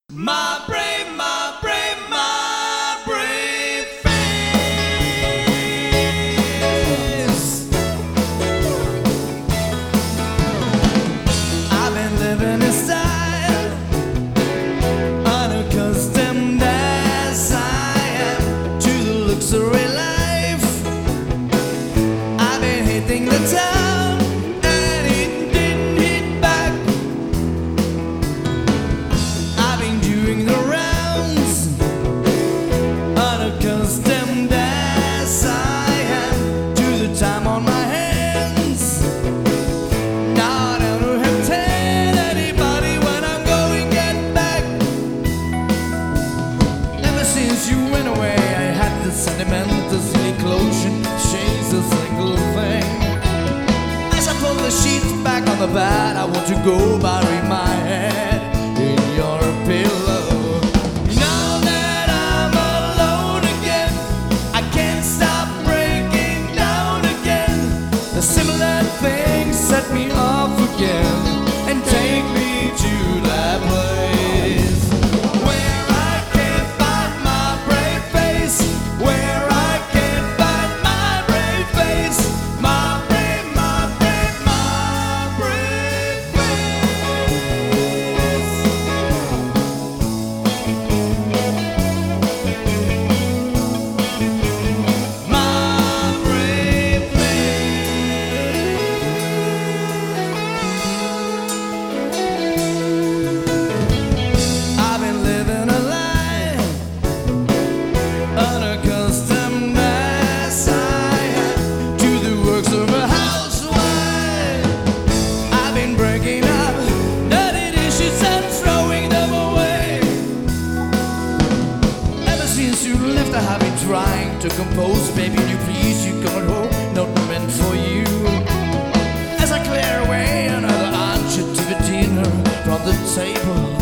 My brave, my brave, my brave face. I've been living in style, unaccustomed as I am to the luxury life. I've been hitting the town and it didn't hit back. I've been doing the rounds, unaccustomed as I am to the time on my hands. Now I don't have to tell anybody when I'm going to get back. Ever since you went away, I had the sentimental silly closure, change a single thing. As I pull the sheets back on the bed, I want to go bury my head in your pillow. Now that I'm alone again, I can't stop breaking down again. The similar things set me off again and take me to that place where I can't find my brave face, where I can't find my brave face, my brave, my brave, my brave face. My brave face. I've been living a lie, unaccustomed as I am to the works of a housewife. I've been breaking up dirty dishes and throwing them away. Ever since you left, I have been trying to compose. Baby, you please, you come at home, not meant for you. As I clear away another unshot to the dinner from the table,